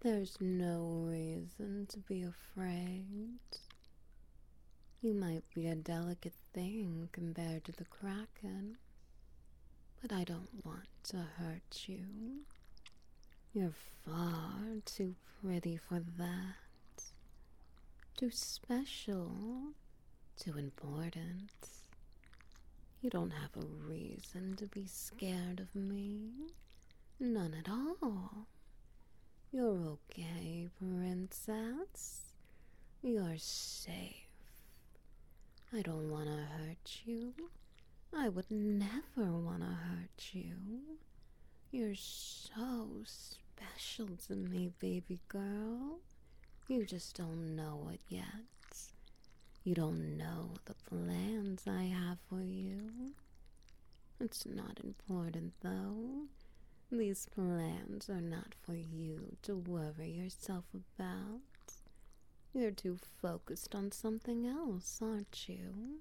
There's no reason to be afraid. You might be a delicate thing compared to the Kraken, but I don't want to hurt you. You're far too pretty for that. Too special, too important. You don't have a reason to be scared of me. None at all. You're okay, princess. You're safe. I don't want to hurt you. I would never want to hurt you. You're so special to me, baby girl. You just don't know it yet. You don't know the plans I have for you. It's not important, though. These plans are not for you to worry yourself about. You're too focused on something else, aren't you?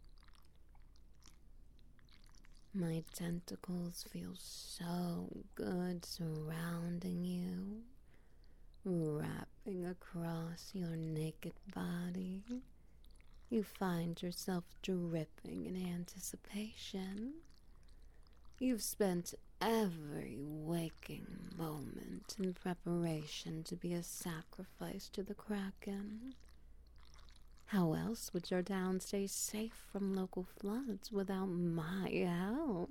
My tentacles feel so good surrounding you, wrapping across your naked body. You find yourself dripping in anticipation. You've spent every waking moment in preparation to be a sacrifice to the Kraken. How else would your town stay safe from local floods without my help?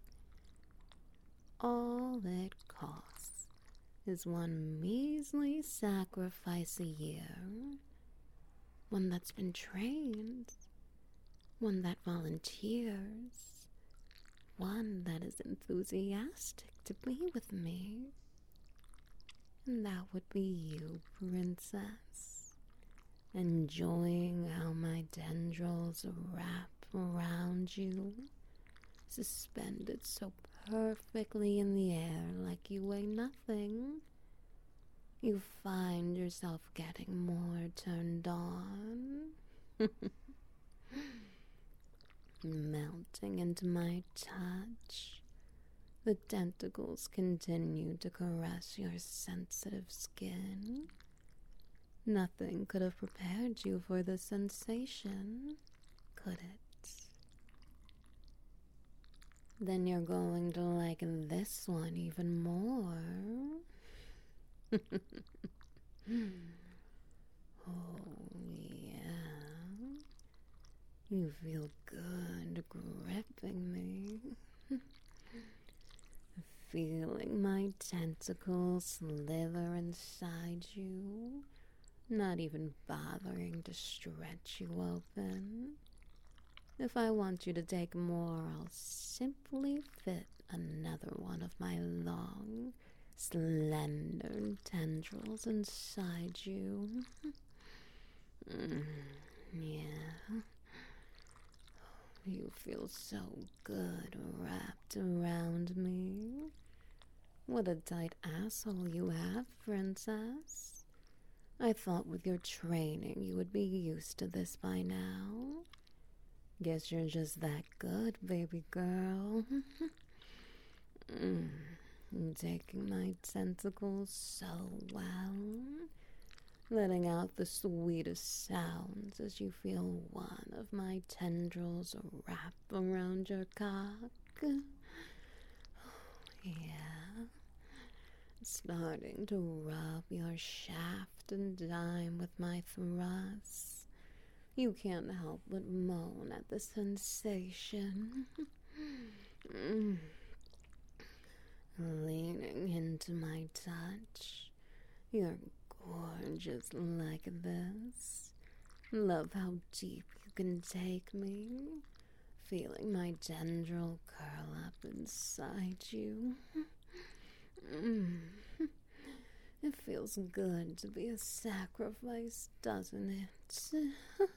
All it costs is one measly sacrifice a year. One that's been trained. One that volunteers. One that is enthusiastic to be with me. And that would be you, princess. Enjoying how my tendrils wrap around you, suspended so perfectly in the air like you weigh nothing. You find yourself getting more turned on, melting into my touch. The tentacles continue to caress your sensitive skin. Nothing could have prepared you for this sensation, could it? Then you're going to like this one even more. Oh, yeah. You feel good gripping me. Feeling my tentacles slither inside you. Not even bothering to stretch you open. If I want you to take more, I'll simply fit another one of my long, slender tendrils inside you. Yeah. You feel so good wrapped around me. What a tight asshole you have, princess. I thought with your training you would be used to this by now. Guess you're just that good, baby girl. Taking my tentacles so well. Letting out the sweetest sounds as you feel one of my tendrils wrap around your cock. Yeah. Starting to rub your shaft and dime with my thrusts. You can't help but moan at the sensation. Leaning into my touch. You're gorgeous like this. Love how deep you can take me. Feeling my tendril curl up inside you. It feels good to be a sacrifice, doesn't it?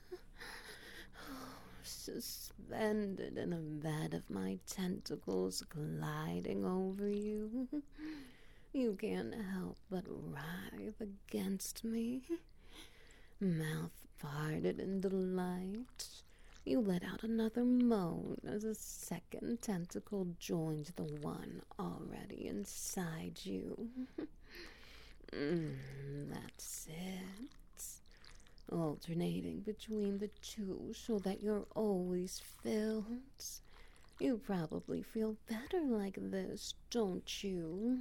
Suspended in a bed of my tentacles gliding over you. You can't help but writhe against me. Mouth parted in delight. You let out another moan as a second tentacle joined the one already inside you. That's it. Alternating between the two so that you're always filled. You probably feel better like this, don't you?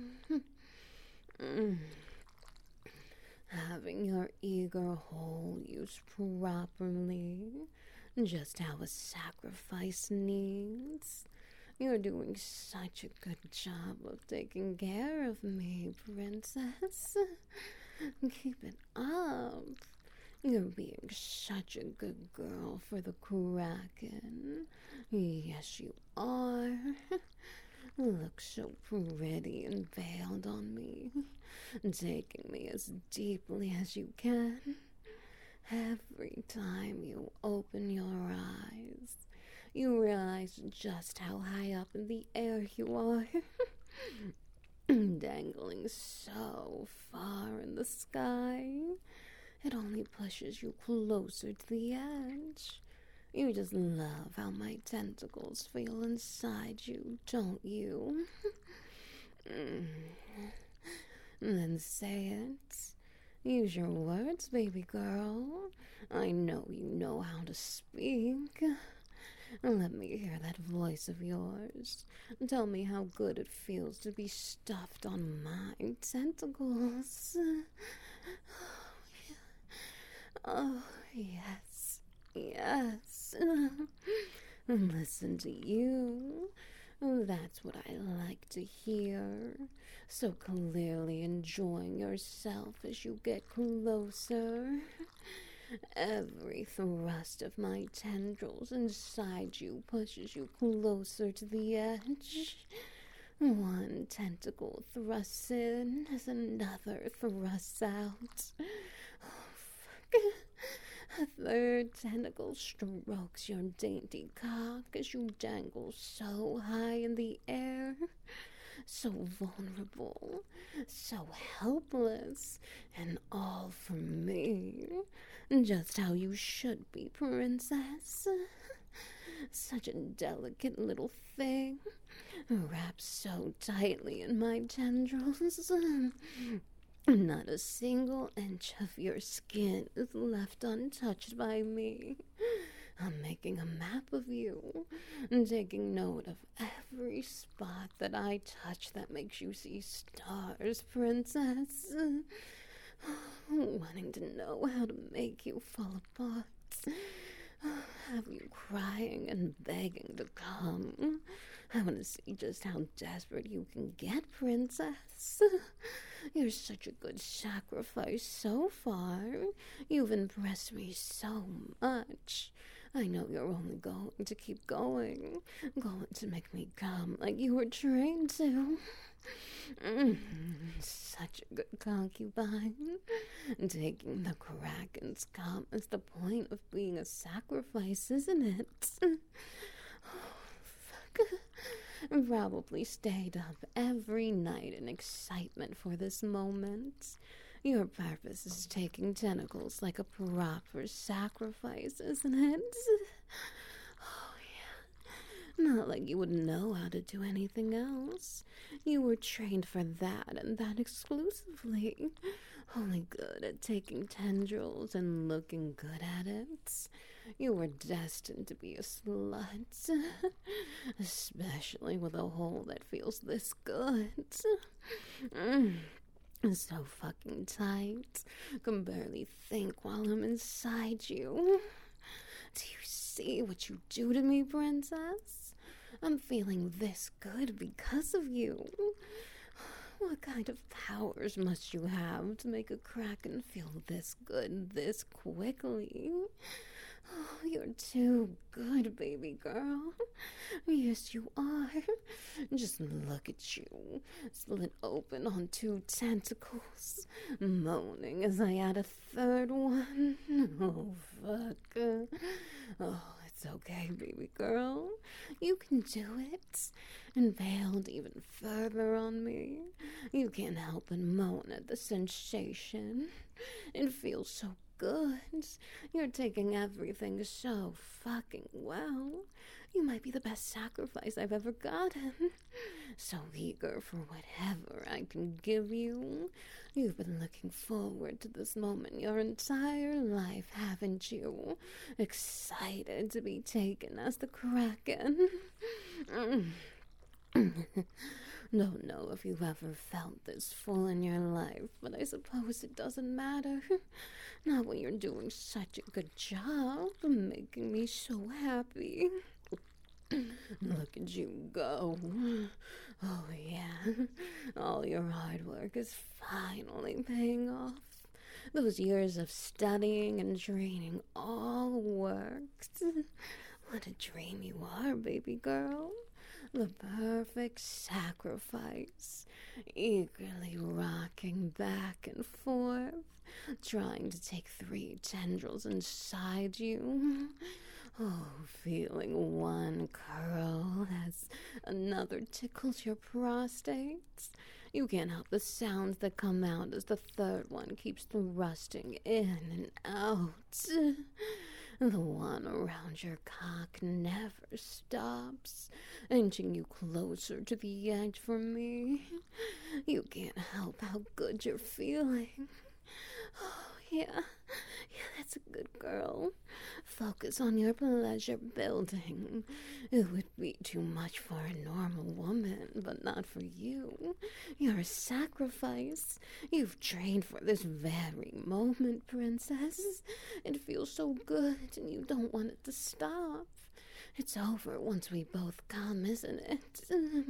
Having your eager hole used properly, just how a sacrifice needs. You're doing such a good job of taking care of me, princess. Keep it up. You're being such a good girl for the Kraken. Yes, you are. Look so pretty and veiled on me, taking me as deeply as you can. Every time you open your eyes, you realize just how high up in the air you are. Dangling so far in the sky. It only pushes you closer to the edge. You just love how my tentacles feel inside you, don't you? Then say it. Use your words, baby girl. I know you know how to speak. Let me hear that voice of yours. Tell me how good it feels to be stuffed on my tentacles. Oh, yes, yes. Listen to you. That's what I like to hear. So clearly enjoying yourself as you get closer. Every thrust of my tendrils inside you pushes you closer to the edge. One tentacle thrusts in as another thrusts out. A third tentacle strokes your dainty cock as you dangle so high in the air. So vulnerable, so helpless, and all for me. Just how you should be, princess. Such a delicate little thing, wrapped so tightly in my tendrils. Not a single inch of your skin is left untouched by me. I'm making a map of you, taking note of every spot that I touch that makes you see stars, princess. Wanting to know how to make you fall apart. Have you crying and begging to come. I want to see just how desperate you can get, princess. You're such a good sacrifice so far. You've impressed me so much. I know you're only going to keep going to make me come like you were trained to. Such a good concubine. Taking the Kraken's cum is the point of being a sacrifice, isn't it? Probably stayed up every night in excitement for this moment. Your purpose is taking tentacles like a proper sacrifice, isn't it? Oh, yeah. Not like you would know how to do anything else. You were trained for that and that exclusively. Only good at taking tendrils and looking good at it. You were destined to be a slut. Especially with a hole that feels this good. So fucking tight. Can barely think while I'm inside you. Do you see what you do to me, princess? I'm feeling this good because of you. What kind of powers must you have to make a Kraken feel this good this quickly? Oh, you're too good, baby girl. Yes, you are. Just look at you, split open on two tentacles, moaning as I add a third one. Oh, fuck. Oh, it's okay, baby girl. You can do it. Impaled even further on me. You can't help but moan at the sensation. It feels so good. You're taking everything so fucking well. You might be the best sacrifice I've ever gotten. So eager for whatever I can give you. You've been looking forward to this moment your entire life, haven't you? Excited to be taken as the Kraken. Don't know if you've ever felt this full in your life, but I suppose it doesn't matter. Not when you're doing such a good job of making me so happy. Look at you go. Oh, yeah. All your hard work is finally paying off. Those years of studying and training all worked. What a dream you are, baby girl. The perfect sacrifice. Eagerly rocking back and forth, trying to take 3 tendrils inside you. Oh, feeling one curl as another tickles your prostate. You can't help the sounds that come out as the 3rd one keeps thrusting in and out. The one around your cock never stops, inching you closer to the edge for me. You can't help how good you're feeling. Oh, yeah, that's a good girl. Focus on your pleasure building. It would be too much for a normal woman, but not for you. You're a sacrifice. You've trained for this very moment, princess. It feels so good, and you don't want it to stop. It's over once we both come, isn't it?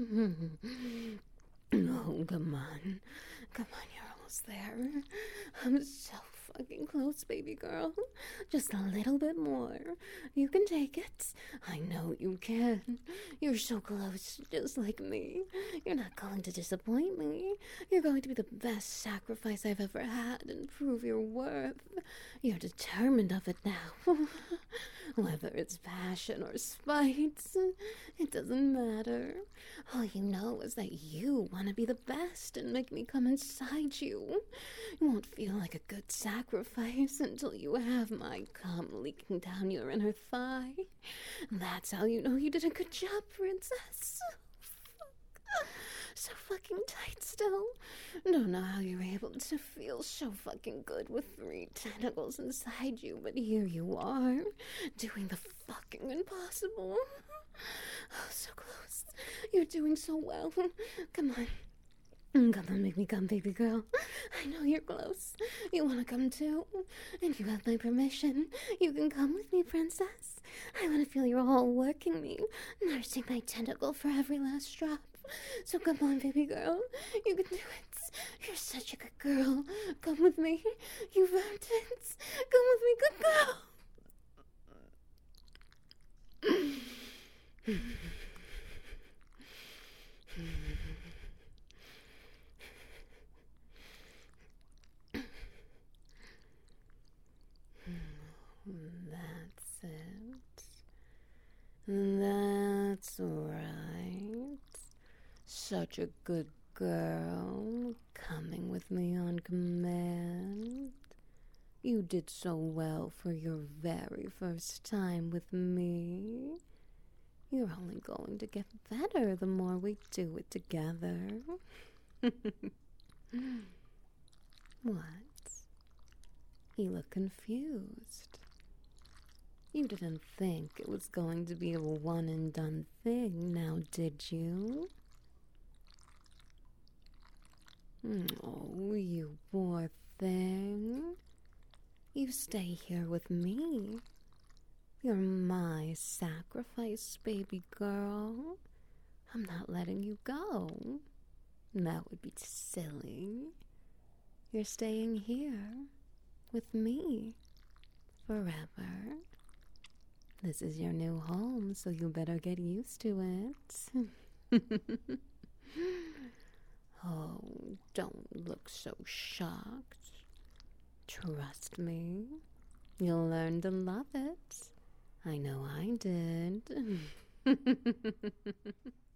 Oh, come on. Come on, you're almost there. I'm so fucking close, baby girl. Just a little bit more. You can take it. I know you can. You're so close, just like me. You're not going to disappoint me. You're going to be the best sacrifice I've ever had and prove your worth. You're determined of it now. Whether it's passion or spite, it doesn't matter. All you know is that you want to be the best and make me come inside you. You won't feel like a good sacrifice until you have my cum leaking down your inner thigh. That's how you know you did a good job, princess. Fuck. So fucking tight still. Don't know how you're able to feel so fucking good with 3 tentacles inside you, but here you are, doing the fucking impossible. Oh, so close. You're doing so well. Come on. Come on, make me come, baby girl. I know you're close. You want to come too? And you have my permission. You can come with me, princess. I want to feel you're all working me, nursing my tentacle for every last drop. So come on, baby girl. You can do it. You're such a good girl. Come with me. You've earned it. Come with me, good girl. That's it. That's right. Such a good girl, coming with me on command. You did so well for your very first time with me. You're only going to get better the more we do it together. What? You look confused. You didn't think it was going to be a one and done thing, now did you? Oh, you poor thing. You stay here with me. You're my sacrifice, baby girl. I'm not letting you go. That would be silly. You're staying here with me forever. This is your new home, so you better get used to it. Oh, don't look so shocked. Trust me, you'll learn to love it. I know I did.